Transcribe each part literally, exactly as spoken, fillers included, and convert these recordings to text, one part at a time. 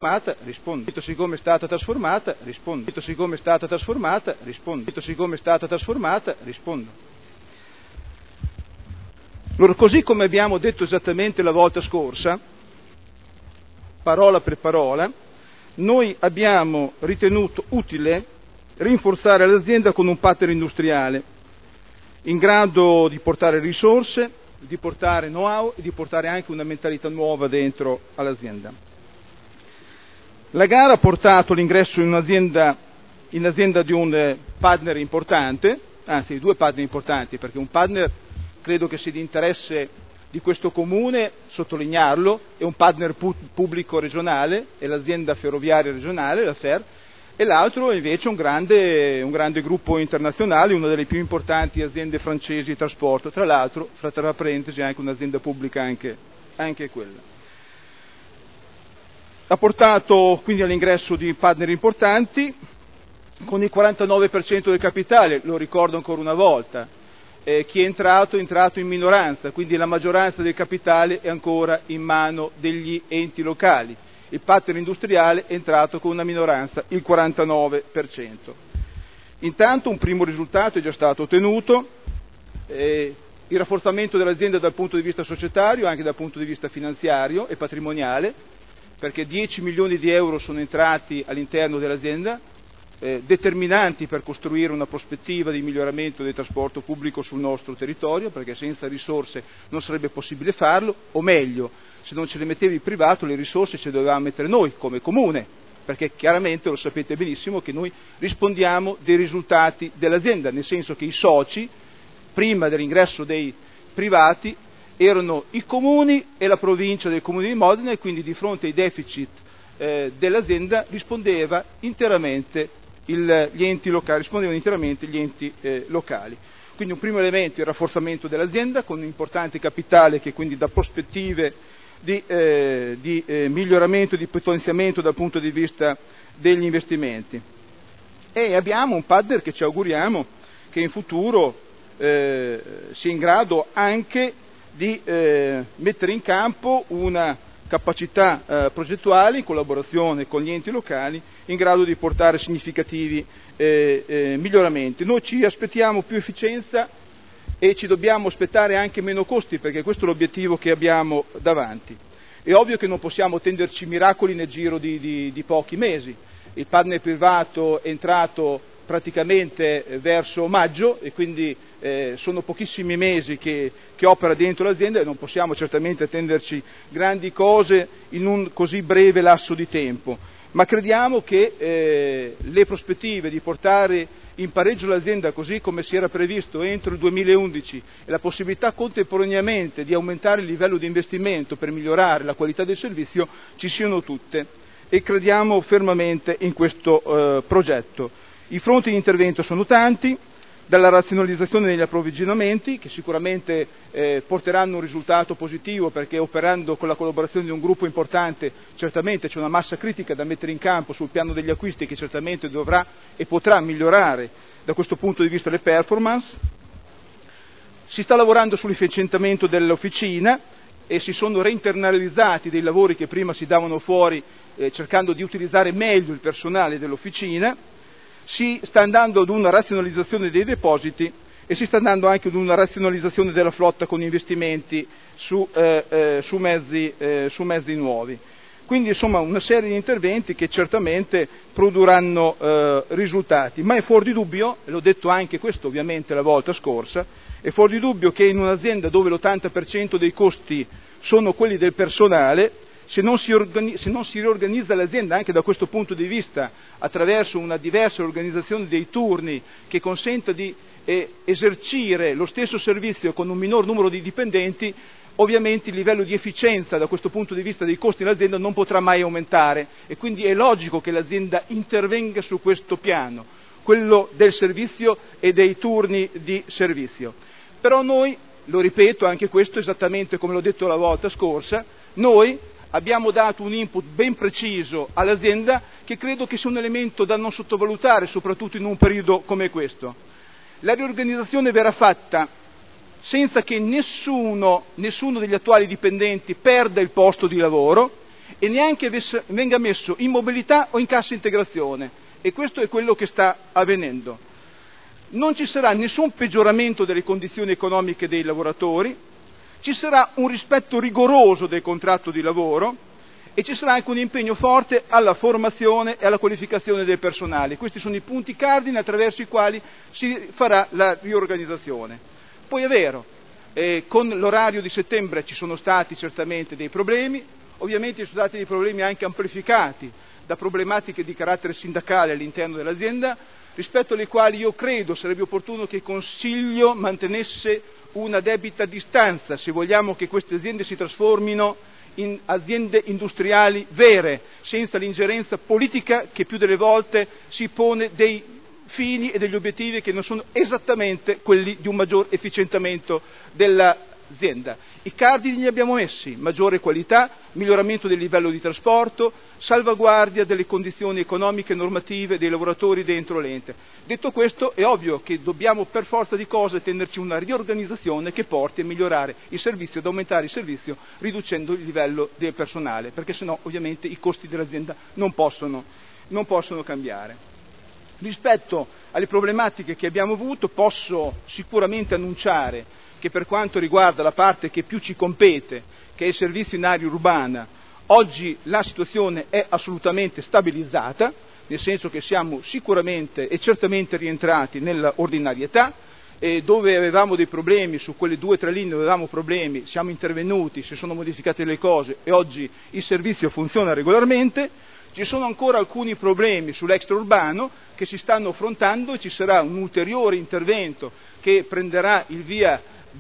rispondo. Siccome è stata trasformata, rispondo. Siccome è stata trasformata, rispondo. Siccome è stata trasformata, rispondo. Allora, così come abbiamo detto esattamente la volta scorsa, parola per parola, noi abbiamo ritenuto utile rinforzare l'azienda con un partner industriale in grado di portare risorse, di portare know-how e di portare anche una mentalità nuova dentro all'azienda. La gara ha portato l'ingresso in un'azienda, in azienda di un partner importante, anzi due partner importanti, perché un partner credo che sia di interesse di questo comune sottolinearlo, è un partner pu- pubblico regionale, è l'azienda ferroviaria regionale, la F E R, e l'altro invece un grande, un grande gruppo internazionale, una delle più importanti aziende francesi di trasporto, tra l'altro, fra tra parentesi, anche un'azienda pubblica anche, anche quella. Ha portato quindi all'ingresso di partner importanti con il quarantanove per cento del capitale, lo ricordo ancora una volta, eh, chi è entrato è entrato in minoranza, quindi la maggioranza del capitale è ancora in mano degli enti locali. Il partner industriale è entrato con una minoranza, il quarantanove per cento. Intanto un primo risultato è già stato ottenuto, eh, il rafforzamento dell'azienda dal punto di vista societario, anche dal punto di vista finanziario e patrimoniale, perché dieci milioni di euro sono entrati all'interno dell'azienda, eh, determinanti per costruire una prospettiva di miglioramento del trasporto pubblico sul nostro territorio, perché senza risorse non sarebbe possibile farlo, o meglio, se non ce le metteva il privato, le risorse ce le dovevamo mettere noi come comune, perché chiaramente lo sapete benissimo che noi rispondiamo dei risultati dell'azienda, nel senso che i soci, prima dell'ingresso dei privati, erano i comuni e la provincia del comune di Modena, e quindi di fronte ai deficit eh, dell'azienda rispondeva interamente il, gli enti locali, rispondevano interamente gli enti eh, locali. Quindi un primo elemento è il rafforzamento dell'azienda con un importante capitale che quindi dà prospettive di, eh, di eh, miglioramento, di potenziamento dal punto di vista degli investimenti. E abbiamo un partner che ci auguriamo che in futuro eh, sia in grado anche di eh, mettere in campo una capacità eh, progettuale in collaborazione con gli enti locali in grado di portare significativi eh, eh, miglioramenti. Noi ci aspettiamo più efficienza e ci dobbiamo aspettare anche meno costi, perché questo è l'obiettivo che abbiamo davanti. È ovvio che non possiamo tenderci miracoli nel giro di, di, di pochi mesi. Il partner privato è entrato praticamente verso maggio e quindi eh, sono pochissimi mesi che, che opera dentro l'azienda e non possiamo certamente attenderci grandi cose in un così breve lasso di tempo, ma crediamo che eh, le prospettive di portare in pareggio l'azienda così come si era previsto entro il duemilaundici e la possibilità contemporaneamente di aumentare il livello di investimento per migliorare la qualità del servizio ci siano tutte, e crediamo fermamente in questo eh, progetto. I fronti di intervento sono tanti, dalla razionalizzazione degli approvvigionamenti, che sicuramente eh, porteranno un risultato positivo, perché operando con la collaborazione di un gruppo importante certamente c'è una massa critica da mettere in campo sul piano degli acquisti che certamente dovrà e potrà migliorare da questo punto di vista le performance. Si sta lavorando sull'efficientamento dell'officina e si sono reinternalizzati dei lavori che prima si davano fuori eh, cercando di utilizzare meglio il personale dell'officina. Si sta andando ad una razionalizzazione dei depositi e si sta andando anche ad una razionalizzazione della flotta con investimenti su, eh, eh, su, mezzi, eh, su mezzi nuovi. Quindi insomma una serie di interventi che certamente produrranno eh, risultati, ma è fuori di dubbio, e l'ho detto anche questo ovviamente la volta scorsa, è fuori di dubbio che in un'azienda dove l'ottanta per cento dei costi sono quelli del personale, Se non, si organi- se non si riorganizza l'azienda anche da questo punto di vista attraverso una diversa organizzazione dei turni che consenta di eh, esercire lo stesso servizio con un minor numero di dipendenti, ovviamente il livello di efficienza da questo punto di vista dei costi dell'azienda non potrà mai aumentare, e quindi è logico che l'azienda intervenga su questo piano, quello del servizio e dei turni di servizio. Però noi, lo ripeto anche questo esattamente come l'ho detto la volta scorsa, noi abbiamo dato un input ben preciso all'azienda che credo che sia un elemento da non sottovalutare, soprattutto in un periodo come questo. La riorganizzazione verrà fatta senza che nessuno, nessuno degli attuali dipendenti perda il posto di lavoro, e neanche venga messo in mobilità o in cassa integrazione, e questo è quello che sta avvenendo. Non ci sarà nessun peggioramento delle condizioni economiche dei lavoratori, ci sarà un rispetto rigoroso del contratto di lavoro e ci sarà anche un impegno forte alla formazione e alla qualificazione del personale. Questi sono i punti cardine attraverso i quali si farà la riorganizzazione. Poi è vero, eh, con l'orario di settembre ci sono stati certamente dei problemi, ovviamente ci sono stati dei problemi anche amplificati da problematiche di carattere sindacale all'interno dell'azienda, rispetto alle quali io credo sarebbe opportuno che il Consiglio mantenesse una debita distanza, se vogliamo che queste aziende si trasformino in aziende industriali vere, senza l'ingerenza politica che più delle volte si pone dei fini e degli obiettivi che non sono esattamente quelli di un maggior efficientamento dell'azienda. I cardini li abbiamo messi: maggiore qualità, miglioramento del livello di trasporto, salvaguardia delle condizioni economiche e normative dei lavoratori dentro l'ente. Detto questo, è ovvio che dobbiamo per forza di cose tenderci una riorganizzazione che porti a migliorare il servizio, ad aumentare il servizio, riducendo il livello del personale, perché sennò ovviamente i costi dell'azienda non possono, non possono cambiare. Rispetto alle problematiche che abbiamo avuto, posso sicuramente annunciare che per quanto riguarda la parte che più ci compete, che è il servizio in area urbana, oggi la situazione è assolutamente stabilizzata, nel senso che siamo sicuramente e certamente rientrati nell'ordinarietà, e dove avevamo dei problemi, su quelle due o tre linee dove avevamo problemi, siamo intervenuti, si sono modificate le cose e oggi il servizio funziona regolarmente. Ci sono ancora alcuni problemi sull'extraurbano che si stanno affrontando e ci sarà un ulteriore intervento che prenderà il via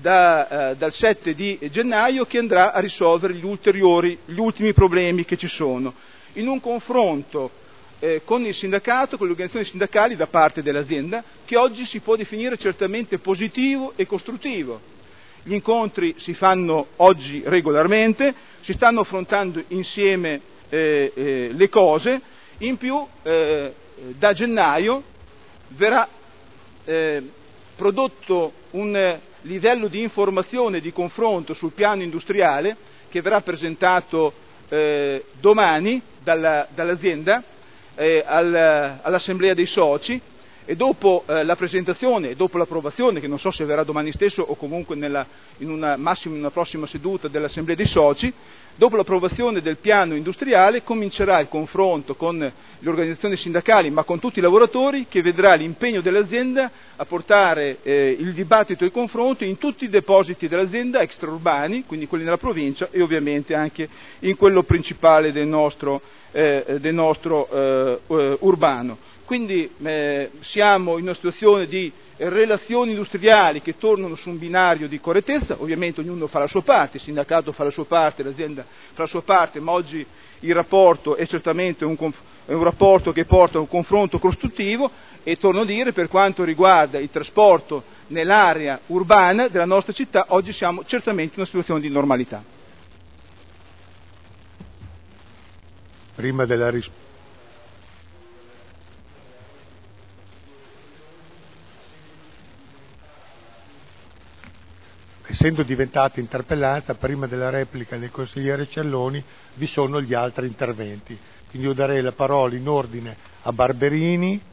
da, eh, dal sette di gennaio, che andrà a risolvere gli ulteriori, gli ultimi problemi che ci sono. In un confronto eh, con il sindacato, con le organizzazioni sindacali da parte dell'azienda, che oggi si può definire certamente positivo e costruttivo. Gli incontri si fanno oggi regolarmente, si stanno affrontando insieme Eh, eh, le cose. In più eh, da gennaio verrà eh, prodotto un eh, livello di informazione e di confronto sul piano industriale che verrà presentato eh, domani dalla, dall'azienda eh, al, all'assemblea dei soci, e dopo eh, la presentazione e dopo l'approvazione, che non so se avverrà domani stesso o comunque nella, in una, massimo in una prossima seduta dell'assemblea dei soci, dopo l'approvazione del piano industriale comincerà il confronto con le organizzazioni sindacali, ma con tutti i lavoratori, che vedrà l'impegno dell'azienda a portare eh, il dibattito e il confronto in tutti i depositi dell'azienda extraurbani, quindi quelli nella provincia, e ovviamente anche in quello principale del nostro, eh, del nostro eh, eh, urbano. Quindi eh, siamo in una situazione di relazioni industriali che tornano su un binario di correttezza. Ovviamente ognuno fa la sua parte, il sindacato fa la sua parte, l'azienda fa la sua parte, ma oggi il rapporto è certamente un, è un rapporto che porta a un confronto costruttivo. E torno a dire, per quanto riguarda il trasporto nell'area urbana della nostra città, oggi siamo certamente in una situazione di normalità. Prima della risposta. Essendo diventata interpellanza, prima della replica del consigliere Celloni vi sono gli altri interventi. Quindi io darei la parola in ordine a Barberini,